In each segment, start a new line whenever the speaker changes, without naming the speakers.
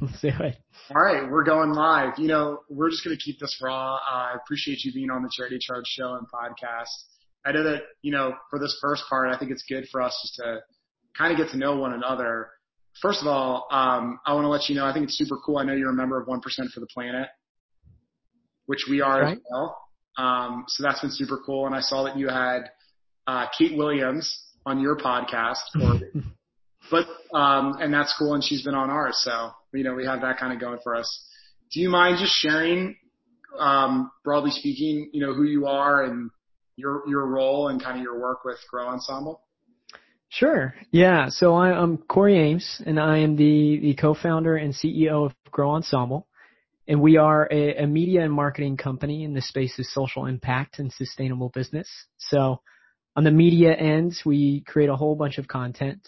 Let's do it.
All right, we're going live. We're just going to keep this raw. I appreciate you being on the Charity Charge show and podcast. I know that, for this first part, I think it's good for us just to kind of get to know one another. First of all, I want to let you know, I think it's super cool. I know you're a member of 1% for the Planet, which we are as well. So that's been super cool. And I saw that you had Kate Williams on your podcast, and that's cool. And she's been on ours. So, we have that kind of going for us. Do you mind just sharing, broadly speaking, who you are and your role and kind of your work with Grow Ensemble?
Sure. Yeah. So I'm Corey Ames, and I am the co-founder and CEO of Grow Ensemble. And we are a media and marketing company in the space of social impact and sustainable business. So on the media end, we create a whole bunch of content.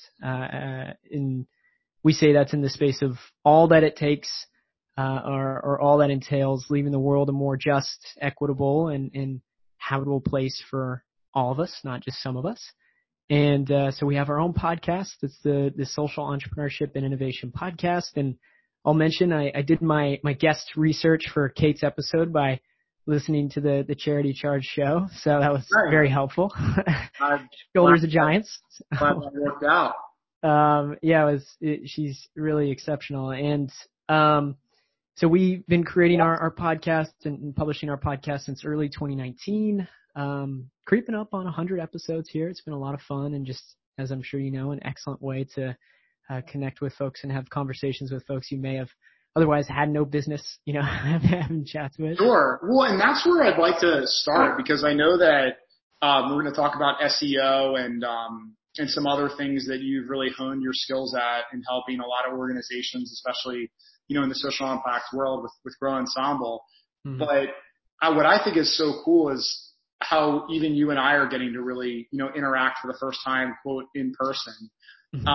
We say that's in the space of all that it takes, or all that entails leaving the world a more just, equitable, and habitable place for all of us, not just some of us. And so we have our own podcast. It's the Social Entrepreneurship and Innovation Podcast. And I'll mention I did my guest research for Kate's episode by listening to the Charity Charge show. So that was very helpful. Shoulders of giants.
Glad that worked out.
She's really exceptional. And so we've been creating our podcast and publishing our podcast since early 2019. Creeping up on 100 episodes here. It's been a lot of fun, and just, as I'm sure you know, an excellent way to connect with folks and have conversations with folks you may have otherwise had no business, having chats with.
Sure. Well, and that's where I'd like to start, because I know that we're going to talk about SEO and some other things that you've really honed your skills at in helping a lot of organizations, especially, in the social impact world with Grow Ensemble. Mm-hmm. But what I think is so cool is how even you and I are getting to really, interact for the first time, quote, in person. Mm-hmm.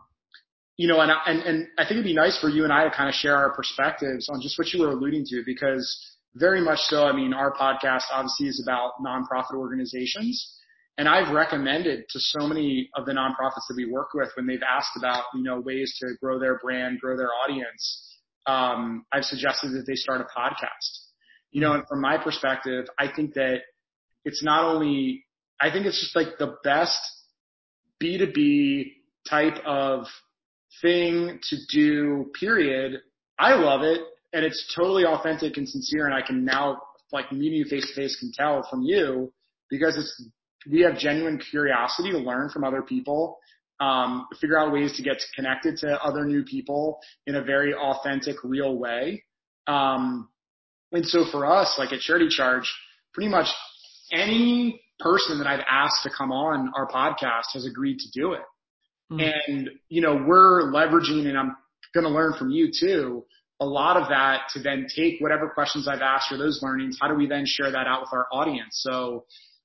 And I think it'd be nice for you and I to kind of share our perspectives on just what you were alluding to, because very much so, our podcast obviously is about nonprofit organizations. And I've recommended to so many of the nonprofits that we work with, when they've asked about, ways to grow their brand, grow their audience, I've suggested that they start a podcast. And from my perspective, I think that it's just like the best B2B type of thing to do, period. I love it, and it's totally authentic and sincere, and I can now, meeting you face to face, can tell from you, because we have genuine curiosity to learn from other people, figure out ways to get connected to other new people in a very authentic, real way. And so for us, at Charity Charge, pretty much any person that I've asked to come on our podcast has agreed to do it. And, we're leveraging, and I'm going to learn from you too, a lot of that to then take whatever questions I've asked or those learnings, how do we then share that out with our audience? So,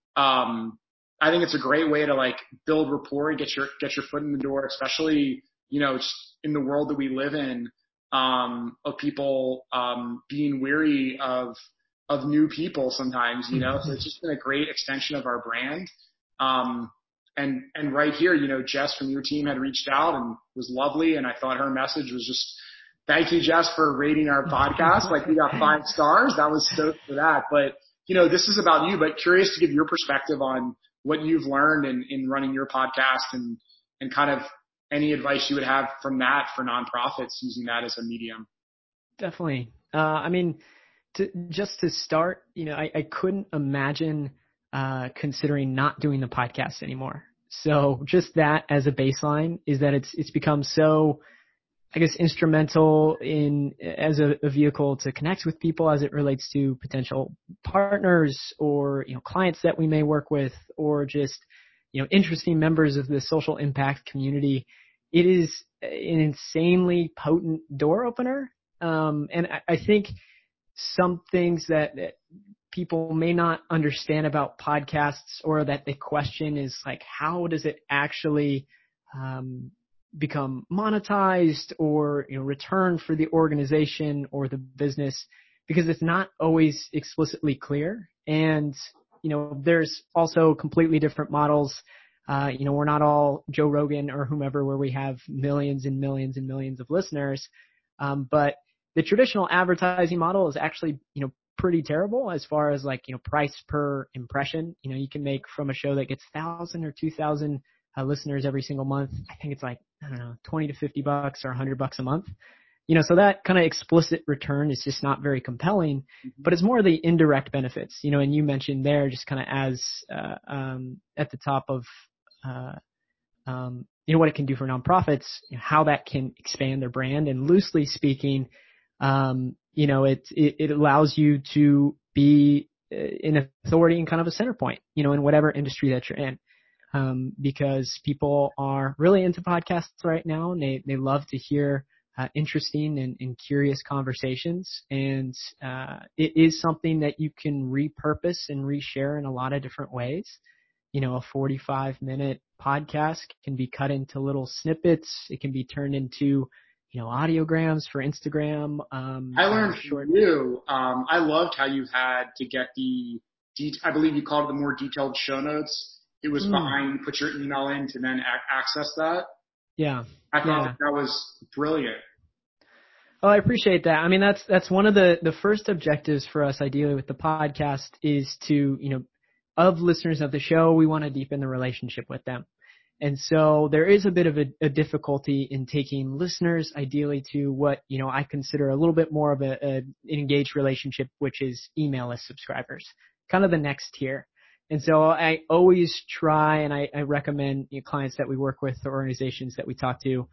I think it's a great way to build rapport and get your foot in the door, especially, just in the world that we live in, of people, being weary of new people sometimes, so it's just been a great extension of our brand. And right here, Jess from your team had reached out and was lovely. And I thought her message was just, thank you, Jess, for rating our podcast. We got 5 stars. That was stoked for that. But, this is about you, but curious to give your perspective on what you've learned in running your podcast and kind of any advice you would have from that for nonprofits using that as a medium.
Definitely. Just to start, I couldn't imagine considering not doing the podcast anymore. So just that as a baseline is that it's become so, I guess, instrumental as a vehicle to connect with people as it relates to potential partners or, clients that we may work with, or just, interesting members of the social impact community. It is an insanely potent door opener. And I think some things that people may not understand about podcasts, or that they question, is how does it actually become monetized or return for the organization or the business, because it's not always explicitly clear. And there's also completely different models. We're not all Joe Rogan or whomever, where we have millions and millions and millions of listeners. But the traditional advertising model is actually, pretty terrible as far as like, price per impression. You can make from a show that gets 1,000 or 2,000 listeners every single month. I think it's like, I don't know, 20 to $50 or $100 a month. So that kind of explicit return is just not very compelling, but it's more the indirect benefits, and you mentioned there just kind of as, at the top of, what it can do for nonprofits, how that can expand their brand. And loosely speaking, it allows you to be an authority and kind of a center point, in whatever industry that you're in. Because people are really into podcasts right now, and they love to hear interesting and curious conversations. And it is something that you can repurpose and reshare in a lot of different ways. A 45-minute podcast can be cut into little snippets. It can be turned into, audiograms for Instagram.
I learned from you. I loved how you had to get I believe you called it the more detailed show notes. It was behind, you put your email in to then access that.
Yeah.
I thought that was brilliant.
Oh, I appreciate that. I mean, that's one of the first objectives for us, ideally, with the podcast is to, of listeners of the show, we want to deepen the relationship with them. And so there is a bit of a difficulty in taking listeners, ideally, to what, I consider a little bit more of an engaged relationship, which is email list subscribers, kind of the next tier. And so I always try, and I recommend clients that we work with or organizations that we talk to,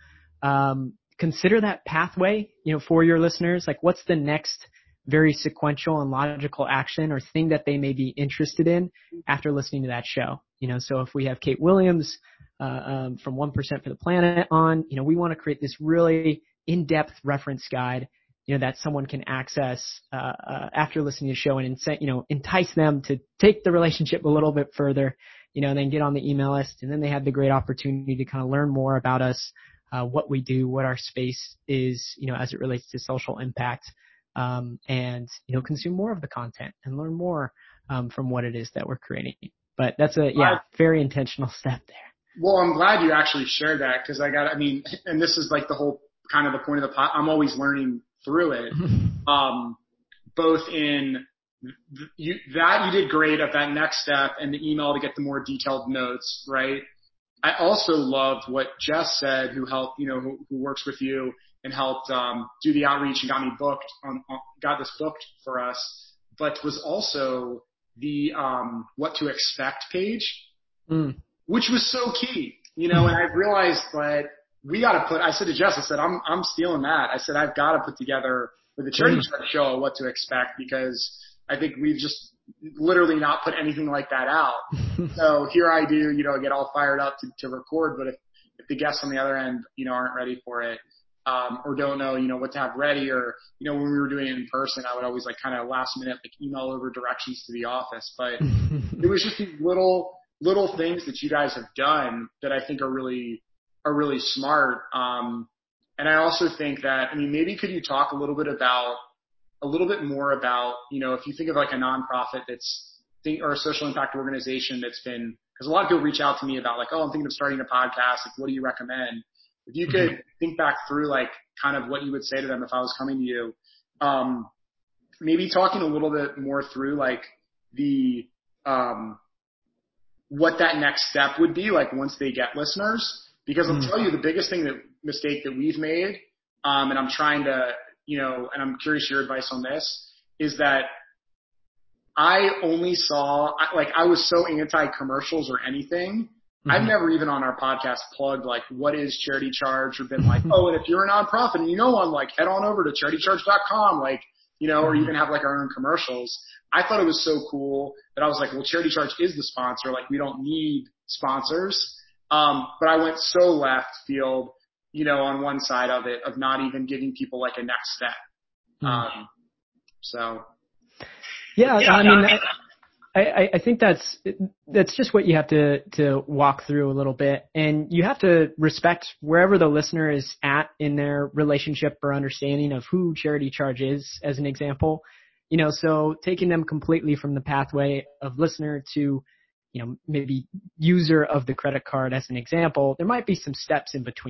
consider that pathway, for your listeners. Like, what's the next very sequential and logical action or thing that they may be interested in after listening to that show? So if we have Kate Williams from 1% for the Planet on, we want to create this really in-depth reference guide, that someone can access after listening to the show and entice them to take the relationship a little bit further, and then get on the email list. And then they have the great opportunity to kind of learn more about us, what we do, what our space is, as it relates to social impact, and consume more of the content and learn more from what it is that we're creating. But that's a very intentional step there.
Well, I'm glad you actually shared that, because and this is like the whole kind of the point of the I'm always learning through it. Both in you did great at that next step and the email to get the more detailed notes, right? I also loved what Jess said, who helped, who works with you and helped do the outreach and got me booked got this booked for us, but was also the what to expect page, which was so key, and I realized that we got to I said to Jess, I said, I'm stealing that. I said, I've got to put together for the Charity Chart show what to expect, because I think we've just literally not put anything like that out. So here I do, get all fired up to record, but if the guests on the other end, aren't ready for it, or don't know, what to have ready, or, when we were doing it in person, I would always like kind of last minute, like email over directions to the office. But it was just these little things that you guys have done that I think are really smart. And I also think that, maybe could you talk a little bit more about, if you think of like a nonprofit or a social impact organization that's been, because a lot of people reach out to me about like, oh, I'm thinking of starting a podcast. Like, what do you recommend? If you could think back through like kind of what you would say to them if I was coming to you, maybe talking a little bit more through like the, what that next step would be like once they get listeners, because I'll tell you the biggest mistake that we've made, and I'm trying to, and I'm curious your advice on this, is that I only saw, I was so anti-commercials or anything. I've never even on our podcast plugged like, what is Charity Charge, or been like, oh, and if you're a nonprofit and one, like head on over to charitycharge.com, like, or even have like our own commercials. I thought it was so cool that I was like, well, Charity Charge is the sponsor. Like, we don't need sponsors. But I went so left field, on one side of it, of not even giving people like a next step. So.
Yeah. I think that's just what you have to walk through a little bit, and you have to respect wherever the listener is at in their relationship or understanding of who Charity Charge is, as an example. So taking them completely from the pathway of listener to, maybe user of the credit card as an example, there might be some steps in between that.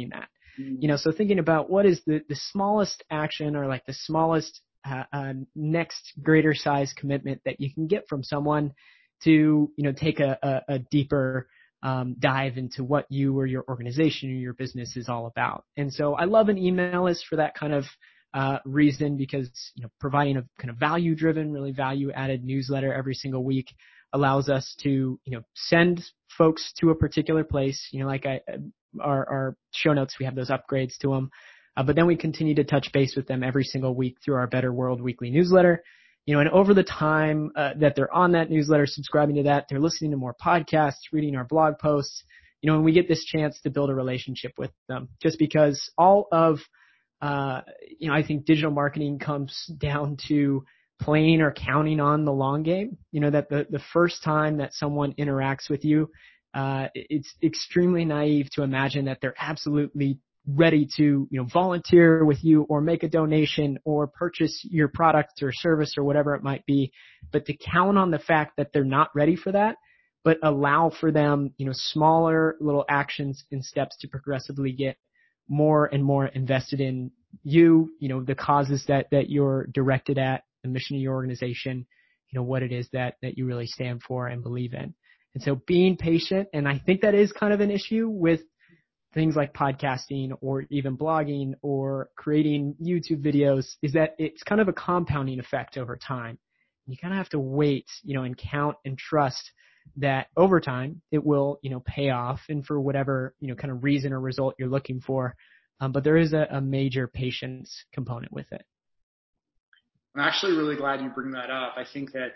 So thinking about what is the smallest action or like the smallest next greater size commitment that you can get from someone to, take a deeper dive into what you or your organization or your business is all about. And so I love an email list for that kind of reason, because, providing a kind of value driven, really value added newsletter every single week allows us to, send folks to a particular place, like our show notes, we have those upgrades to them. But then we continue to touch base with them every single week through our Better World weekly newsletter. And over the time that they're on that newsletter, subscribing to that, they're listening to more podcasts, reading our blog posts, and we get this chance to build a relationship with them, just because all of, I think digital marketing comes down to playing or counting on the long game, that the first time that someone interacts with you, it's extremely naive to imagine that they're absolutely ready to, volunteer with you or make a donation or purchase your product or service or whatever it might be, but to count on the fact that they're not ready for that, but allow for them, smaller little actions and steps to progressively get more and more invested in you, the causes that you're directed at, the mission of your organization, what it is that you really stand for and believe in. And so being patient, and I think that is kind of an issue with things like podcasting or even blogging or creating YouTube videos, is that it's kind of a compounding effect over time. You kind of have to wait, and count and trust that over time it will, pay off, and for whatever, kind of reason or result you're looking for. But there is a major patience component with it.
I'm actually really glad you bring that up. I think that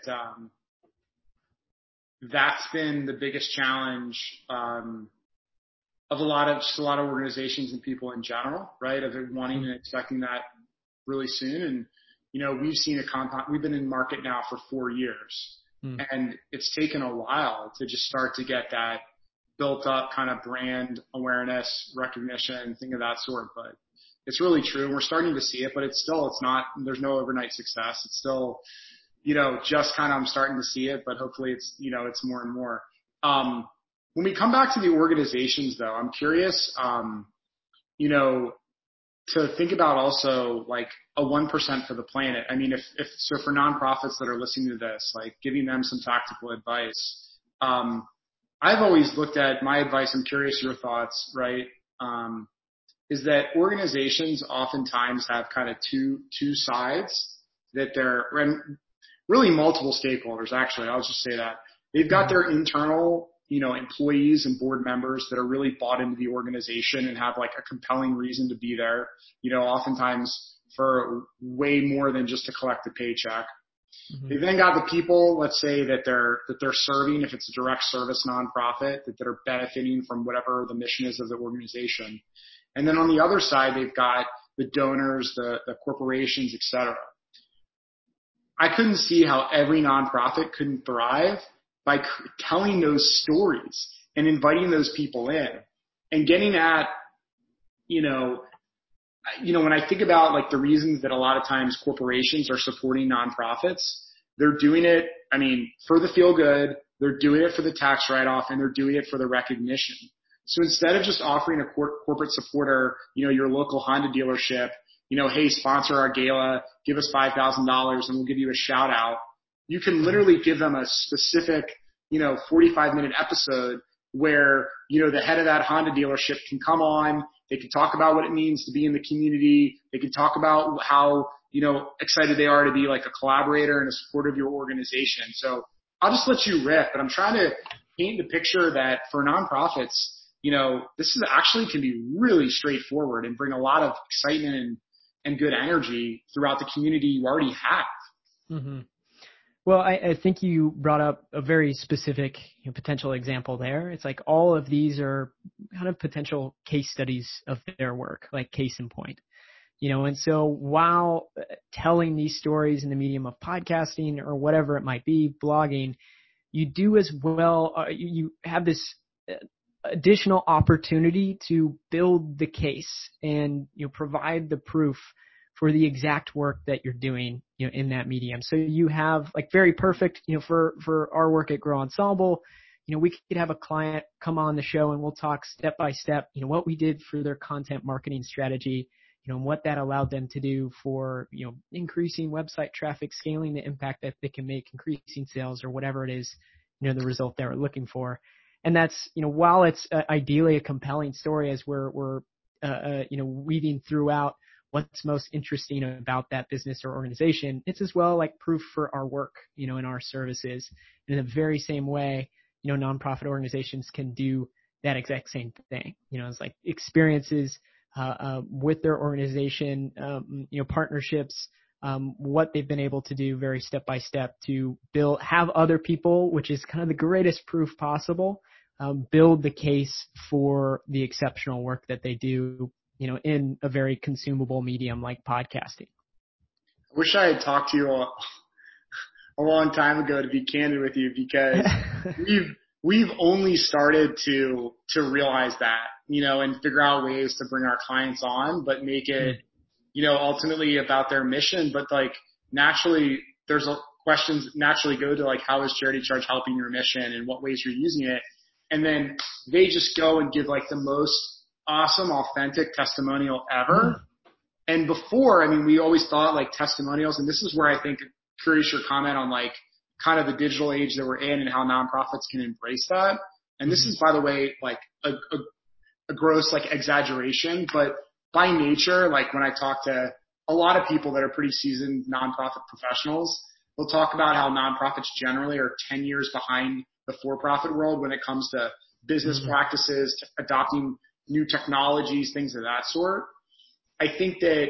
that's been the biggest challenge of a lot of organizations and people in general, right? Of wanting and expecting that really soon. And, we've seen we've been in market now for 4 years, and it's taken a while to just start to get that built up kind of brand awareness, recognition, thing of that sort. But it's really true. We're starting to see it, but it's not, there's no overnight success. It's still, just kind of, I'm starting to see it, but hopefully it's, it's more and more. When we come back to the organizations though, I'm curious, to think about also like a 1% for the planet. I mean, so for nonprofits that are listening to this, like giving them some tactical advice, I've always looked at my advice. I'm curious your thoughts, right? Is that organizations oftentimes have kind of two sides that and really multiple stakeholders. Actually, I'll just say that they've got their internal, employees and board members that are really bought into the organization and have like a compelling reason to be there, oftentimes for way more than just to collect a paycheck. Mm-hmm. They've then got the people, let's say that they're serving, if it's a direct service nonprofit, that are benefiting from whatever the mission is of the organization. And then on the other side, they've got the donors, the corporations, et cetera. I couldn't see how every nonprofit couldn't thrive by telling those stories and inviting those people in and getting at, when I think about like the reasons that a lot of times corporations are supporting nonprofits, they're doing it, for the feel good, they're doing it for the tax write-off, and they're doing it for the recognition. So instead of just offering a corporate supporter, your local Honda dealership, hey, sponsor our gala, give us $5,000 and we'll give you a shout out. You can literally give them a specific, 45-minute episode where, the head of that Honda dealership can come on. They can talk about what it means to be in the community. They can talk about how, excited they are to be like a collaborator and a supporter of your organization. So I'll just let you riff, but I'm trying to paint the picture that for nonprofits, this is actually can be really straightforward and bring a lot of excitement and good energy throughout the community you already have.
Mm-hmm. Well, I think you brought up a very specific potential example there. It's like all of these are kind of potential case studies of their work, like case in point. And so while telling these stories in the medium of podcasting or whatever it might be, blogging, you do as well, you have this additional opportunity to build the case and provide the proof for the exact work that you're doing, in that medium. So you have like very perfect, for our work at Grow Ensemble, we could have a client come on the show and we'll talk step by step, what we did for their content marketing strategy, and what that allowed them to do for, increasing website traffic, scaling the impact that they can make, increasing sales, or whatever it is, the result they were looking for. And that's, while it's ideally a compelling story as we're weaving throughout what's most interesting about that business or organization, it's as well like proof for our work, in our services. And in the very same way, nonprofit organizations can do that exact same thing. It's like experiences with their organization, partnerships, what they've been able to do very step by step to have other people, which is kind of the greatest proof possible, build the case for the exceptional work that they do, in a very consumable medium like podcasting.
I wish I had talked to you a long time ago, to be candid with you, because we've only started to realize that, and figure out ways to bring our clients on, but make it, ultimately about their mission. But like naturally, there's questions naturally go to like, how is Charity Charge helping your mission and what ways you're using it? And then they just go and give like the most awesome, authentic testimonial ever. And before, we always thought like testimonials, and this is where I think, curious your comment on like kind of the digital age that we're in and how nonprofits can embrace that. And this is, by the way, like a gross like exaggeration, but by nature, like when I talk to a lot of people that are pretty seasoned nonprofit professionals, they'll talk about how nonprofits generally are 10 years behind the for-profit world when it comes to business practices, to adopting new technologies, things of that sort. I think that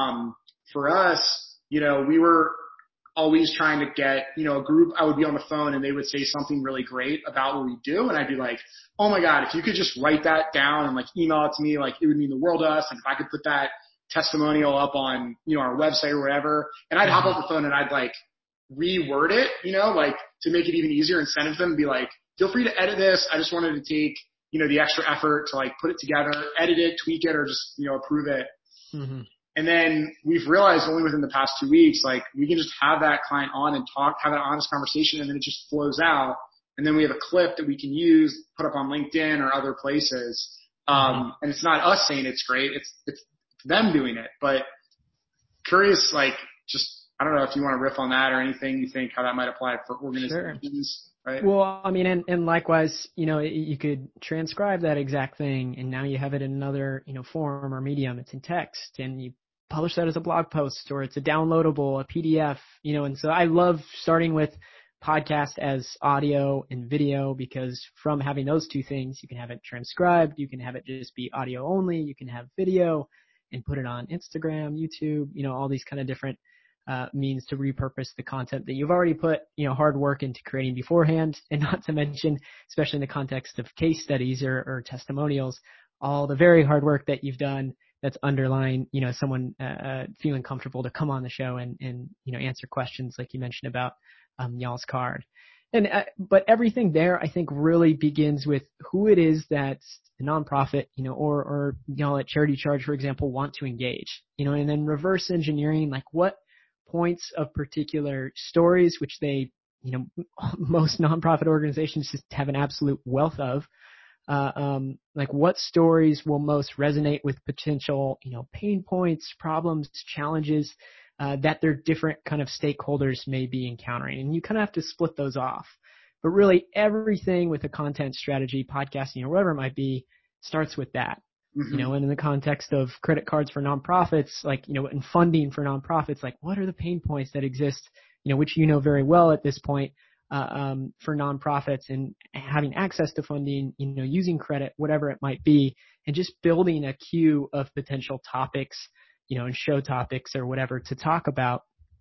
for us, we were always trying to get, a group. I would be on the phone and they would say something really great about what we do. And I'd be like, oh my God, if you could just write that down and like email it to me, like it would mean the world to us. Like if I could put that testimonial up on, our website or whatever. And I'd hop off the phone and I'd like reword it, like to make it even easier and send it to them and be like, feel free to edit this. I just wanted to take, the extra effort to like put it together, edit it, tweak it, or just, approve it. Mm-hmm. And then we've realized only within the past 2 weeks, like we can just have that client on and have an honest conversation, and then it just flows out. And then we have a clip that we can use, put up on LinkedIn or other places. And it's not us saying it's great. It's them doing it. But curious, like just, I don't know if you want to riff on that or anything you think how that might apply for organizations. Sure. Right.
Well, and likewise, you could transcribe that exact thing, and now you have it in another, form or medium. It's in text, and you publish that as a blog post, or it's a downloadable, a PDF, and so I love starting with podcast as audio and video, because from having those two things, you can have it transcribed, you can have it just be audio only, you can have video and put it on Instagram, YouTube, all these kind of different means to repurpose the content that you've already put, hard work into creating beforehand. And not to mention, especially in the context of case studies or testimonials, all the very hard work that you've done that's underlying, someone feeling comfortable to come on the show and answer questions like you mentioned about y'all's card. And but everything there, I think, really begins with who it is that the nonprofit, or y'all at Charity Charge, for example, want to engage, and then reverse engineering, like what points of particular stories, which they, most nonprofit organizations just have an absolute wealth of, like what stories will most resonate with potential, pain points, problems, challenges, that their different kind of stakeholders may be encountering. And you kind of have to split those off. But really everything with a content strategy, podcasting, or whatever it might be, starts with that. Mm-hmm. And in the context of credit cards for nonprofits, like, and funding for nonprofits, like what are the pain points that exist, which very well at this point, for nonprofits, and having access to funding, using credit, whatever it might be, and just building a queue of potential topics, and show topics or whatever to talk about,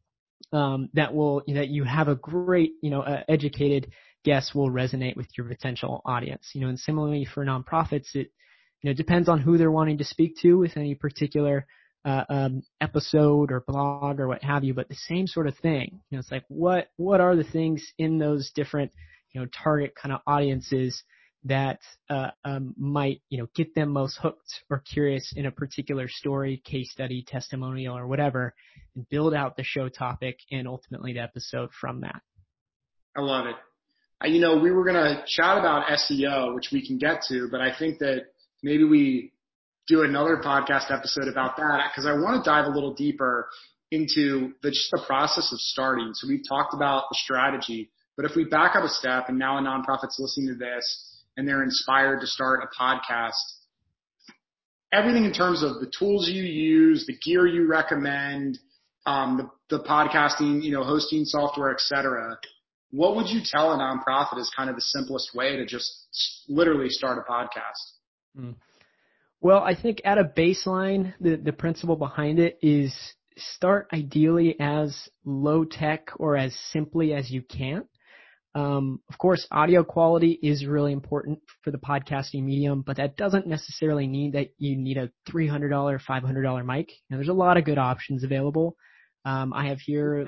that you have a great, educated guest will resonate with your potential audience, and similarly for nonprofits, it, depends on who they're wanting to speak to with any particular episode or blog or what have you, but the same sort of thing. It's like what are the things in those different target kind of audiences that might get them most hooked or curious in a particular story, case study, testimonial, or whatever, and build out the show topic and ultimately the episode from that.
I love it. We were going to chat about SEO, which we can get to, but I think that maybe we do another podcast episode about that because I want to dive a little deeper into just the process of starting. So we've talked about the strategy, but if we back up a step and now a nonprofit's listening to this and they're inspired to start a podcast, everything in terms of the tools you use, the gear you recommend, the podcasting, hosting software, et cetera, what would you tell a nonprofit is kind of the simplest way to just literally start a podcast?
Well, I think at a baseline, the principle behind it is start ideally as low tech or as simply as you can. Of course, audio quality is really important for the podcasting medium, but that doesn't necessarily mean that you need a $300, $500 mic. There's a lot of good options available. I have here.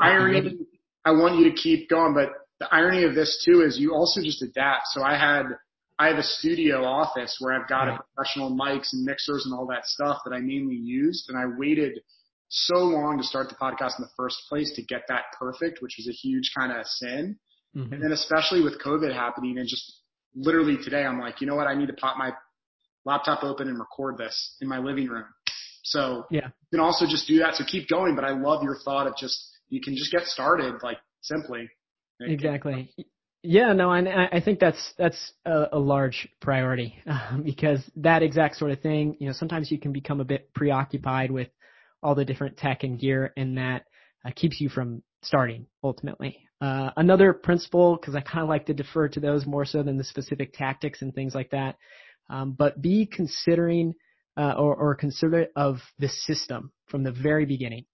I want you to keep going, but the irony of this too is you also just adapt. So I have a studio office where I've got professional mics and mixers and all that stuff that I mainly used, and I waited so long to start the podcast in the first place to get that perfect, which was a huge kind of sin. Mm-hmm. And then especially with COVID happening and just literally today, I'm like, you know what? I need to pop my laptop open and record this in my living room. So you can also just do that. So keep going. But I love your thought of you can just get started like simply.
Exactly. Yeah, no, and I think that's a large priority because that exact sort of thing, sometimes you can become a bit preoccupied with all the different tech and gear, and that keeps you from starting ultimately. Another principle, because I kind of like to defer to those more so than the specific tactics and things like that, but be considering or considerate of the system from the very beginning.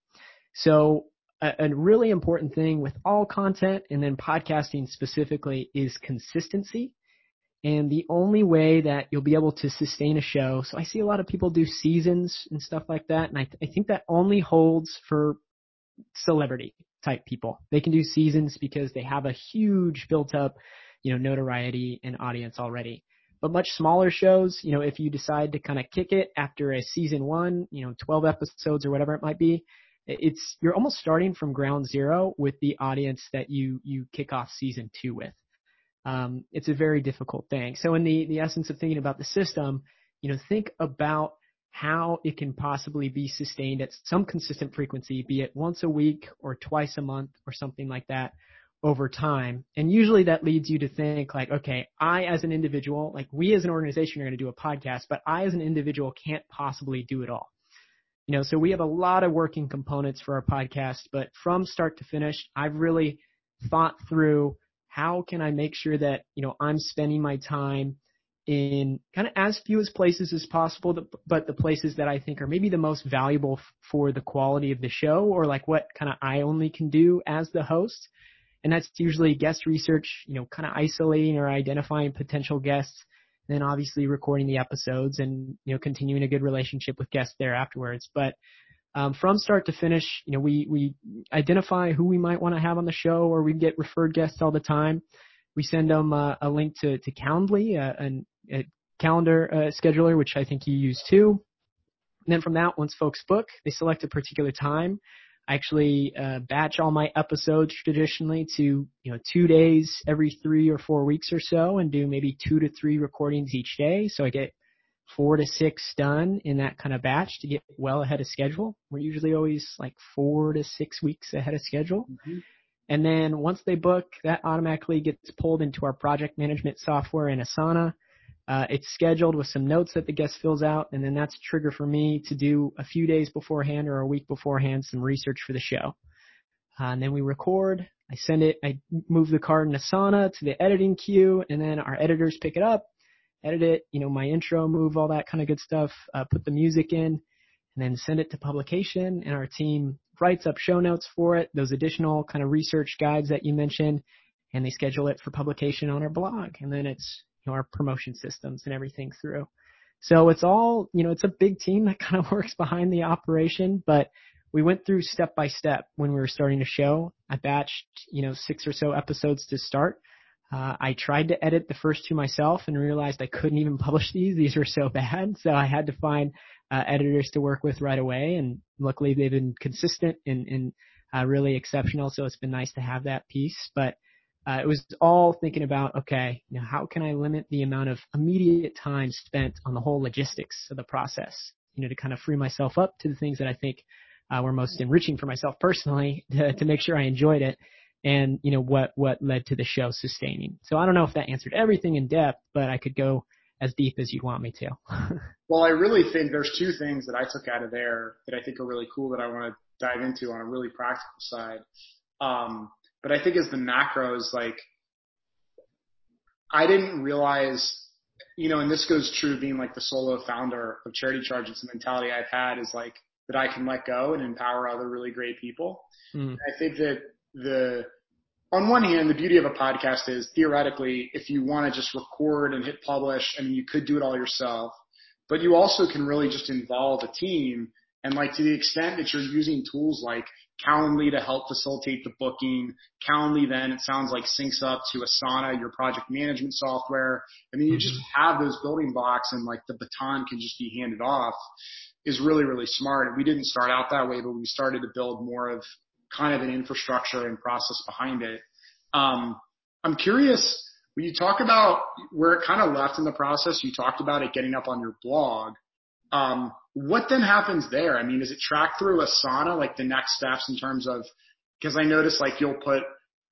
So a really important thing with all content and then podcasting specifically is consistency. And the only way that you'll be able to sustain a show, so I see a lot of people do seasons and stuff like that, and I think that only holds for celebrity type people. They can do seasons because they have a huge built up, notoriety and audience already. But much smaller shows, if you decide to kind of kick it after a season 1, 12 episodes or whatever it might be, you're almost starting from ground zero with the audience that you kick off season 2 with. It's a very difficult thing. So in the essence of thinking about the system, think about how it can possibly be sustained at some consistent frequency, be it once a week or twice a month or something like that over time. And usually that leads you to think like, okay, I as an individual, like we as an organization are going to do a podcast, but I as an individual can't possibly do it all. So we have a lot of working components for our podcast, but from start to finish, I've really thought through how can I make sure that, I'm spending my time in kind of as few as places as possible, but the places that I think are maybe the most valuable for the quality of the show, or like what kind of I only can do as the host. And that's usually guest research, kind of isolating or identifying potential guests, then obviously recording the episodes and, continuing a good relationship with guests there afterwards. But from start to finish, we identify who we might want to have on the show, or we get referred guests all the time. We send them a link to Calendly, a calendar scheduler, which I think you use too. And then from that, once folks book, they select a particular time. I actually batch all my episodes traditionally to 2 days every 3 or 4 weeks or so, and do maybe 2 to 3 recordings each day. So I get 4 to 6 done in that kind of batch to get well ahead of schedule. We're usually always like 4 to 6 weeks ahead of schedule. Mm-hmm. And then once they book, that automatically gets pulled into our project management software in Asana. It's scheduled with some notes that the guest fills out, and then that's a trigger for me to do a few days beforehand or a week beforehand some research for the show. And then we record. I send it. I move the card in Asana to the editing queue, and then our editors pick it up, edit it, my intro, move all that kind of good stuff, put the music in, and then send it to publication, and our team writes up show notes for it, those additional kind of research guides that you mentioned, and they schedule it for publication on our blog. And then it's our promotion systems and everything through. So it's all, it's a big team that kind of works behind the operation, but we went through step by step when we were starting a show. I batched, 6 or so episodes to start. I tried to edit the first 2 myself and realized I couldn't even publish these. These were so bad. So I had to find editors to work with right away. And luckily they've been consistent and really exceptional. So it's been nice to have that piece. But it was all thinking about, okay, how can I limit the amount of immediate time spent on the whole logistics of the process, to kind of free myself up to the things that I think were most enriching for myself personally to make sure I enjoyed it. And, what led to the show sustaining. So I don't know if that answered everything in depth, but I could go as deep as you'd want me to.
Well, I really think there's two things that I took out of there that I think are really cool that I want to dive into on a really practical side. But I think as the macros, like, I didn't realize, and this goes true being like the solo founder of Charity Charge. It's the mentality I've had is like that I can let go and empower other really great people. I think that on one hand, the beauty of a podcast is theoretically, if you want to just record and hit publish, I mean, you could do it all yourself, but you also can really just involve a team. And like to the extent that you're using tools like Calendly to help facilitate the booking, Calendly then it sounds like syncs up to Asana, your project management software. I mean, you just have those building blocks and like the baton can just be handed off is really, really smart. And we didn't start out that way, but we started to build more of kind of an infrastructure and process behind it. I'm curious, when you talk about where it kind of left in the process, you talked about it getting up on your blog. What then happens there? I mean, is it tracked through Asana, like the next steps in terms of, because I noticed like you'll put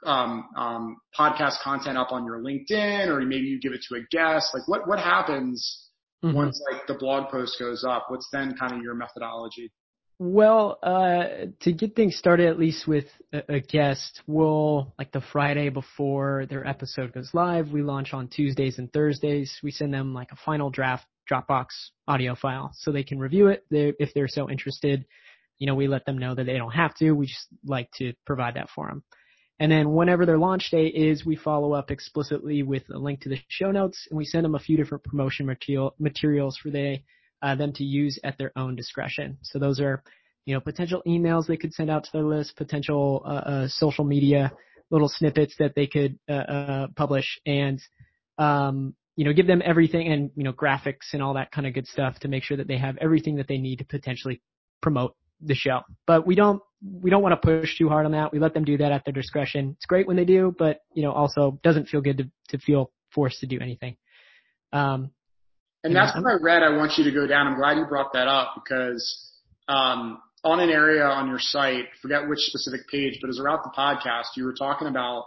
podcast content up on your LinkedIn, or maybe you give it to a guest. Like what happens once like the blog post goes up? What's then kind of your methodology?
Well, to get things started, at least with a guest, we'll, like the Friday before their episode goes live, we launch on Tuesdays and Thursdays. We send them like a final draft Dropbox audio file so they can review it. If they're so interested, we let them know that they don't have to. We just like to provide that for them. And then whenever their launch date is, we follow up explicitly with a link to the show notes, and we send them a few different promotion materials for them to use at their own discretion. So those are, potential emails they could send out to their list, potential social media little snippets that they could publish, and give them everything, and graphics and all that kind of good stuff to make sure that they have everything that they need to potentially promote the show. But we don't want to push too hard on that. We let them do that at their discretion. It's great when they do, but also doesn't feel good to feel forced to do anything.
And that's what I read. I want you to go down. I'm glad you brought that up because on an area on your site, forget which specific page, but it was around the podcast. You were talking about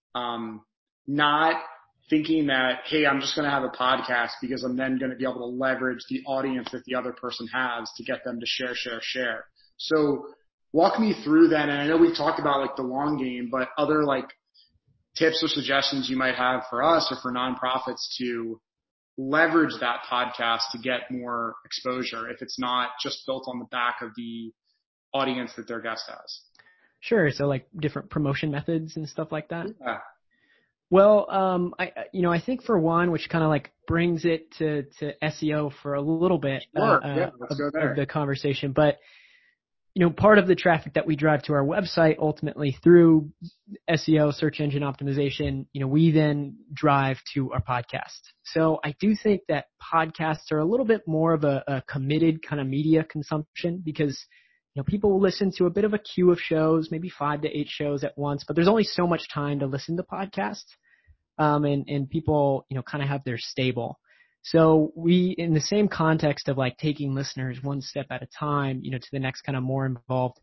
not thinking that, hey, I'm just going to have a podcast because I'm then going to be able to leverage the audience that the other person has to get them to share. So walk me through that. And I know we've talked about like the long game, but other like tips or suggestions you might have for us or for nonprofits to leverage that podcast to get more exposure if it's not just built on the back of the audience that their guest has.
Sure. So like different promotion methods and stuff like that.
Yeah.
Well, I think for one, which kind of like brings it to SEO for a little bit
of
the conversation, but part of the traffic that we drive to our website ultimately through SEO, search engine optimization, we then drive to our podcast. So I do think that podcasts are a little bit more of a committed kind of media consumption because, people will listen to a bit of a queue of shows, maybe 5 to 8 shows at once, but there's only so much time to listen to podcasts. And people, kind of have their stable. So we, in the same context of like taking listeners one step at a time, to the next kind of more involved,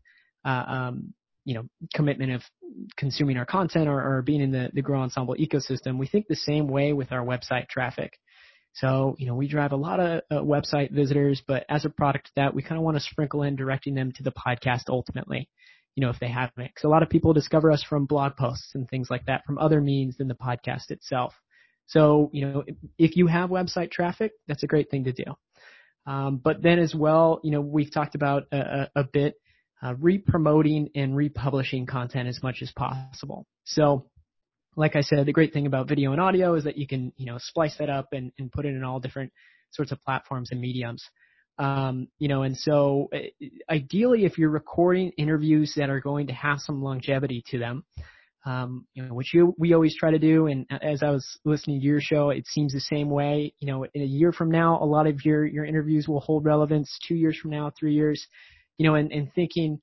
commitment of consuming our content or being in the Grow Ensemble ecosystem, we think the same way with our website traffic. So, we drive a lot of website visitors, but as a product of that, we kind of want to sprinkle in directing them to the podcast ultimately, if they haven't. Because a lot of people discover us from blog posts and things like that from other means than the podcast itself. So, if you have website traffic, that's a great thing to do. But then as well, we've talked about a bit re-promoting and republishing content as much as possible. So, like I said, the great thing about video and audio is that you can, splice that up and put it in all different sorts of platforms and mediums. And so ideally, if you're recording interviews that are going to have some longevity to them, which we always try to do. And as I was listening to your show, it seems the same way. In a year from now, a lot of your interviews will hold relevance. 2 years from now, 3 years, and thinking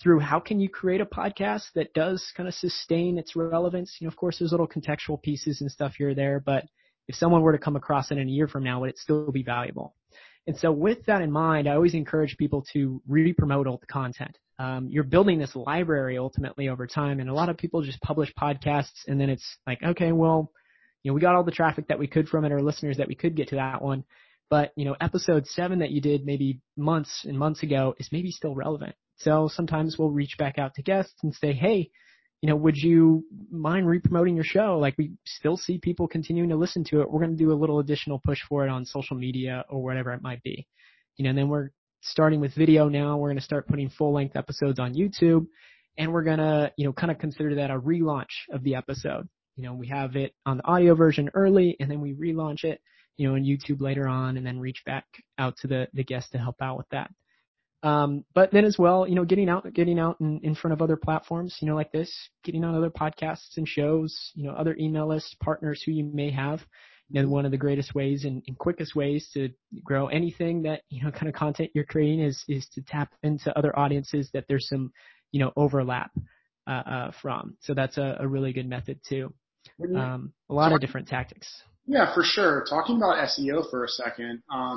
through how can you create a podcast that does kind of sustain its relevance. Of course, there's little contextual pieces and stuff here or there, but if someone were to come across it in a year from now, would it still be valuable? And so with that in mind, I always encourage people to re-promote old content. You're building this library ultimately over time, and a lot of people just publish podcasts, and then it's like, okay, well, we got all the traffic that we could from it, or listeners that we could get to that one. But, episode 7 that you did maybe months and months ago is maybe still relevant. So sometimes we'll reach back out to guests and say, hey, would you mind re-promoting your show? Like, we still see people continuing to listen to it. We're going to do a little additional push for it on social media or whatever it might be. And then we're starting with video now. We're going to start putting full-length episodes on YouTube, and we're going to, kind of consider that a relaunch of the episode. We have it on the audio version early, and then we relaunch it, on YouTube later on, and then reach back out to the guest to help out with that. But then as well, getting out in front of other platforms, like this, getting on other podcasts and shows, other email list partners who you may have. One of the greatest ways and quickest ways to grow anything that, kind of content you're creating is to tap into other audiences that there's some, overlap, from. So that's a really good method too. A lot of different tactics.
Yeah, for sure. Talking about SEO for a second,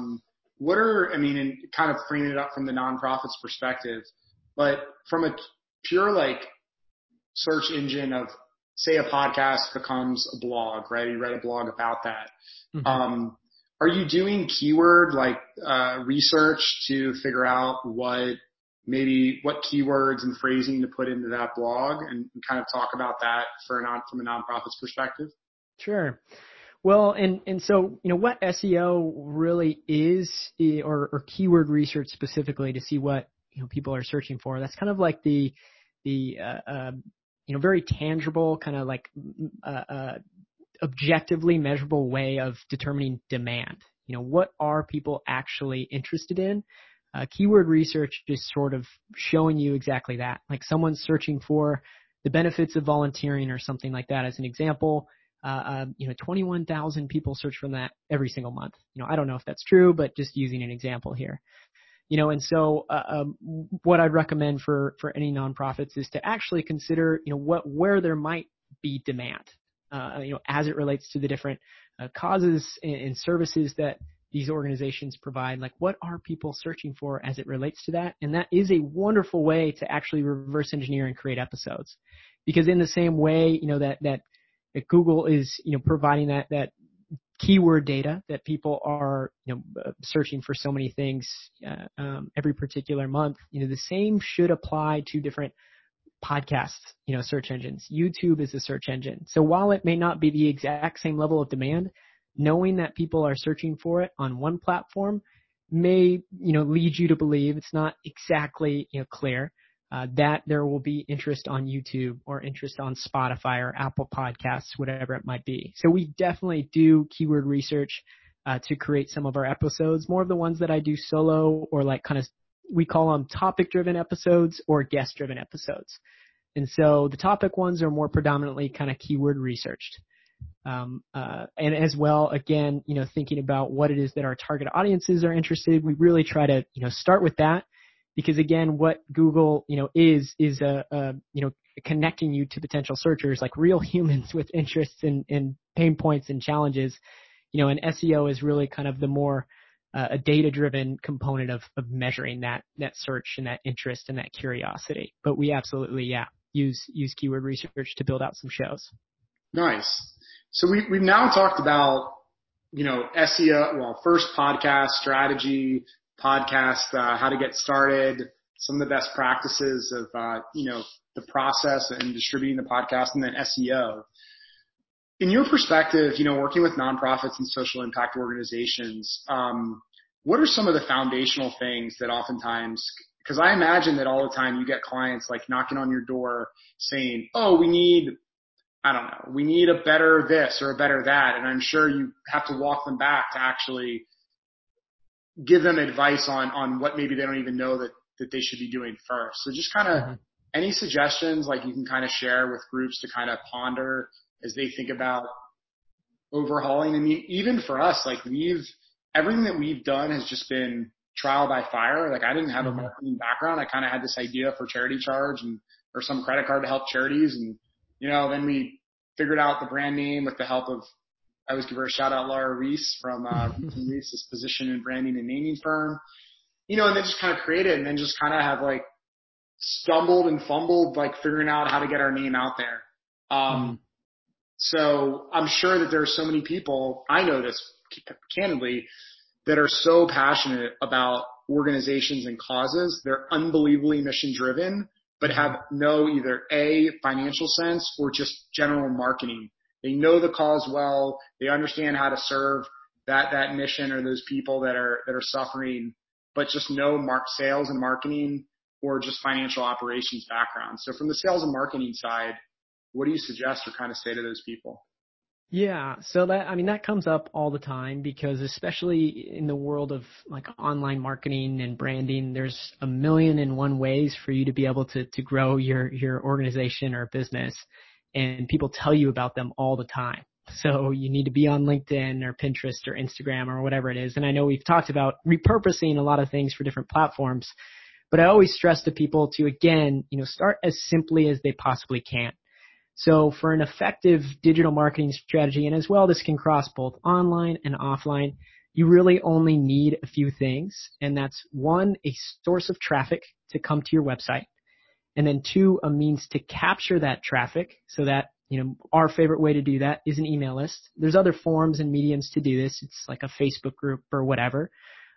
and kind of framing it up from the nonprofit's perspective, but from a pure search engine of, say, a podcast becomes a blog, right? You write a blog about that. Mm-hmm. Are you doing keyword research to figure out what keywords and phrasing to put into that blog, and kind of talk about that from a nonprofit's perspective?
Sure. Well, and so, what SEO really is, or keyword research specifically to see what, people are searching for, that's kind of like the very tangible, kind of objectively measurable way of determining demand. What are people actually interested in? Keyword research is sort of showing you exactly that. Like, someone's searching for the benefits of volunteering or something like that as an example. 21,000 people search for that every single month. I don't know if that's true, but just using an example here. And so what I'd recommend for any nonprofits is to actually consider, where there might be demand, as it relates to the different causes and services that these organizations provide. Like, what are people searching for as it relates to that? And that is a wonderful way to actually reverse engineer and create episodes. Because in the same way, that Google is, providing that keyword data that people are, searching for so many things every particular month, the same should apply to different podcast, search engines. YouTube is a search engine. So while it may not be the exact same level of demand, knowing that people are searching for it on one platform may, lead you to believe it's not exactly, clear. That there will be interest on YouTube or interest on Spotify or Apple Podcasts, whatever it might be. So we definitely do keyword research to create some of our episodes, more of the ones that I do solo, or we call them topic-driven episodes or guest-driven episodes. And so the topic ones are more predominantly kind of keyword researched. And as well, again, thinking about what it is that our target audiences are interested, we really try to, start with that. Because again, what Google, is connecting you to potential searchers, like real humans with interests and pain points and challenges, and SEO is really kind of the more a data-driven component of measuring that search and that interest and that curiosity. But we absolutely, use keyword research to build out some shows.
Nice. So we've now talked about, SEO, well, first podcast strategy, podcast, how to get started, some of the best practices of, the process and distributing the podcast, and then SEO. In your perspective, working with nonprofits and social impact organizations, what are some of the foundational things that oftentimes, because I imagine that all the time you get clients knocking on your door saying, oh, we need a better this or a better that. And I'm sure you have to walk them back to actually give them advice on what maybe they don't even know that they should be doing first. So just kind of any suggestions you can kind of share with groups to kind of ponder as they think about overhauling. I mean, even for us, everything that we've done has just been trial by fire. Like I didn't have a
Mm-hmm.
marketing background. I kind of had this idea for Charity Charge or some credit card to help charities. And, then we figured out the brand name with the help of, I always give her a shout out, Laura Reese from, Reese and Reese's position in branding and naming firm, and then just kind of created and then just kind of have like stumbled and fumbled, like figuring out how to get our name out there. So I'm sure that there are so many people, I know this candidly, that are so passionate about organizations and causes. They're unbelievably mission driven, but have no either A, financial sense or just general marketing. They know the cause well. They understand how to serve that mission or those people that are suffering, but just no sales and marketing or just financial operations background. So from the sales and marketing side, what do you suggest or kind of say to those people?
Yeah. So that comes up all the time because especially in the world of like online marketing and branding, there's a million and one ways for you to be able to grow your organization or business. And people tell you about them all the time. So you need to be on LinkedIn or Pinterest or Instagram or whatever it is. And I know we've talked about repurposing a lot of things for different platforms, but I always stress to people to, again, start as simply as they possibly can. So for an effective digital marketing strategy, and as well, this can cross both online and offline, you really only need a few things. And that's one, a source of traffic to come to your website. And then two, a means to capture that traffic so that, our favorite way to do that is an email list. There's other forms and mediums to do this. It's like a Facebook group or whatever,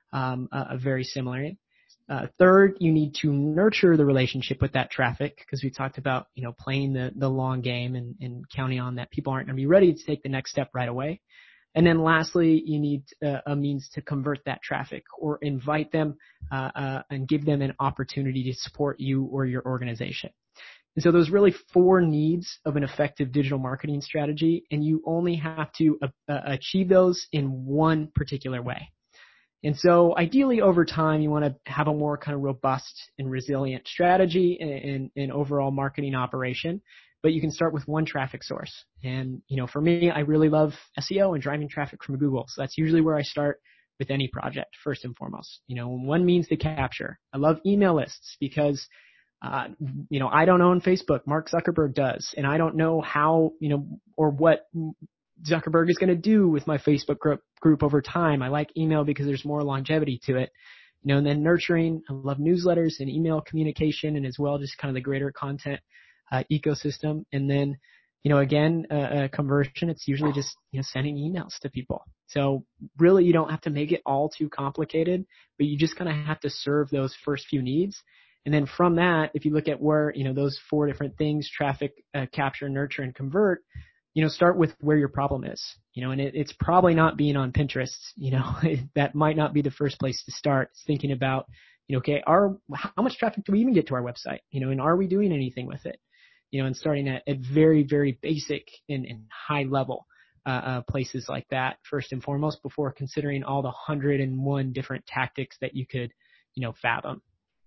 very similar. Third, you need to nurture the relationship with that traffic because we talked about, playing the long game and counting on that people aren't going to be ready to take the next step right away. And then lastly, you need a means to convert that traffic or invite them and give them an opportunity to support you or your organization. And so there's really 4 needs of an effective digital marketing strategy, and you only have to achieve those in one particular way. And so ideally over time, you want to have a more kind of robust and resilient strategy and overall marketing operation. But you can start with one traffic source. And, for me, I really love SEO and driving traffic from Google. So that's usually where I start with any project, first and foremost. One means to capture. I love email lists because, I don't own Facebook. Mark Zuckerberg does. And I don't know how, or what Zuckerberg is going to do with my Facebook group over time. I like email because there's more longevity to it. And then nurturing, I love newsletters and email communication and as well just kind of the greater content ecosystem. And then, again, conversion, it's usually just, sending emails to people. So really you don't have to make it all too complicated, but you just kind of have to serve those first few needs. And then from that, if you look at where, those 4 different things, traffic, capture, nurture, and convert, start with where your problem is, and it's probably not being on Pinterest, that might not be the first place to start. It's thinking about, okay, how much traffic do we even get to our website, and are we doing anything with it, and starting at very, very basic and high level, places like that first and foremost before considering all the 101 different tactics that you could, fathom.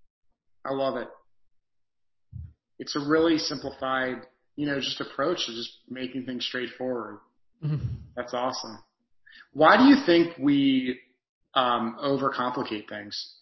I love it. It's a really simplified, just approach to just making things straightforward.
Mm-hmm.
That's awesome. Why do you think we overcomplicate things?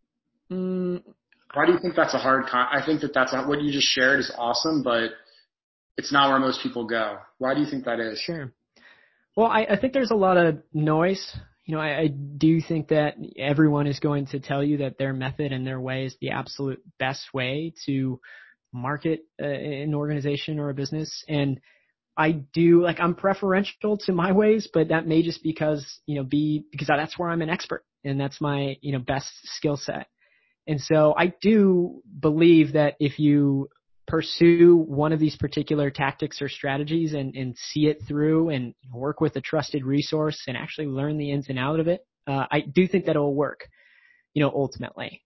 Why do you think that's a hard I think that's what you just shared is awesome, but it's not where most people go. Why do you think that is?
Sure. Well, I think there's a lot of noise. I do think that everyone is going to tell you that their method and their way is the absolute best way to market an organization or a business. And I'm preferential to my ways, but that may just because that's where I'm an expert and that's my, best skill set. And so I do believe that if you pursue one of these particular tactics or strategies and see it through and work with a trusted resource and actually learn the ins and outs of it, I do think that it will work, ultimately.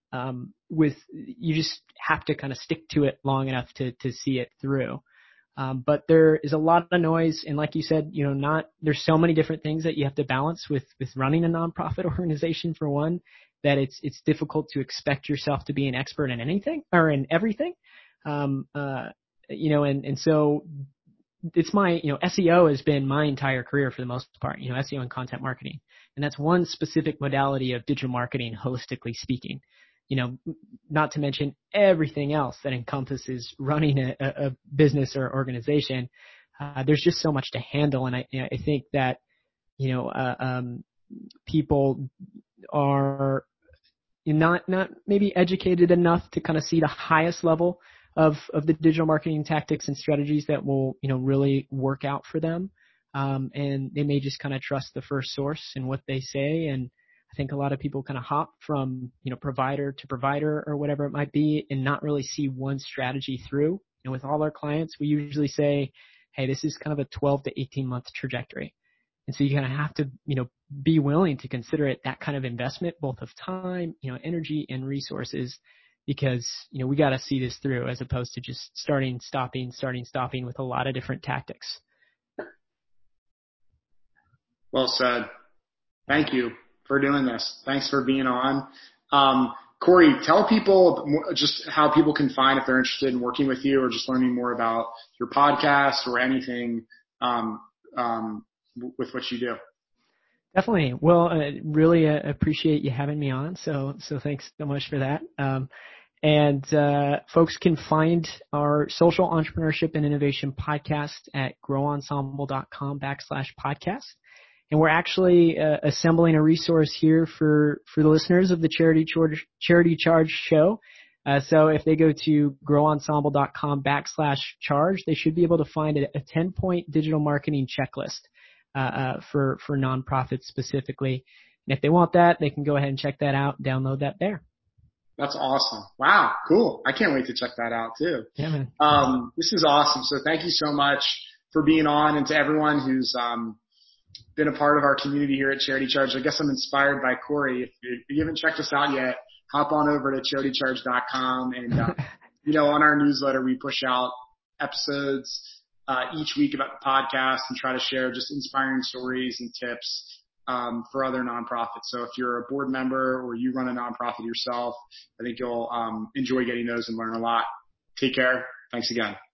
You just have to kind of stick to it long enough to see it through. But there is a lot of noise. And like you said, there's so many different things that you have to balance with running a nonprofit organization for one, that it's difficult to expect yourself to be an expert in anything or in everything. And so it's my, SEO has been my entire career for the most part, SEO and content marketing. And that's one specific modality of digital marketing, holistically speaking. Not to mention everything else that encompasses running a business or organization. There's just so much to handle. And I think that, people are not maybe educated enough to kind of see the highest level of the digital marketing tactics and strategies that will, really work out for them. And they may just kind of trust the first source and what they say. And I think a lot of people kind of hop from, provider to provider or whatever it might be and not really see one strategy through. And with all our clients, we usually say, hey, this is kind of a 12 to 18 month trajectory. And so you kind of have to, be willing to consider it that kind of investment, both of time, energy and resources, because, we got to see this through as opposed to just starting, stopping with a lot of different tactics.
Well said. Thank you for doing this. Thanks for being on. Corey, tell people just how people can find if they're interested in working with you or just learning more about your podcast or anything with what you do.
Definitely. Well, really appreciate you having me on. So thanks so much for that. And folks can find our social entrepreneurship and innovation podcast at growensemble.com/podcast. And we're actually assembling a resource here for the listeners of the Charity Charge show. So if they go to growensemble.com/charge, they should be able to find a 10-point digital marketing checklist for nonprofits specifically. And if they want that, they can go ahead and check that out, download that there.
That's awesome. Wow, cool. I can't wait to check that out too.
Yeah, man.
This is awesome. So thank you so much for being on, and to everyone who's been a part of our community here at Charity Charge. I guess I'm inspired by Corey. If you haven't checked us out yet, hop on over to charitycharge.com and on our newsletter we push out episodes each week about the podcast and try to share just inspiring stories and tips for other nonprofits. So if you're a board member or you run a nonprofit yourself, I think you'll enjoy getting those and learn a lot. Take care. Thanks again.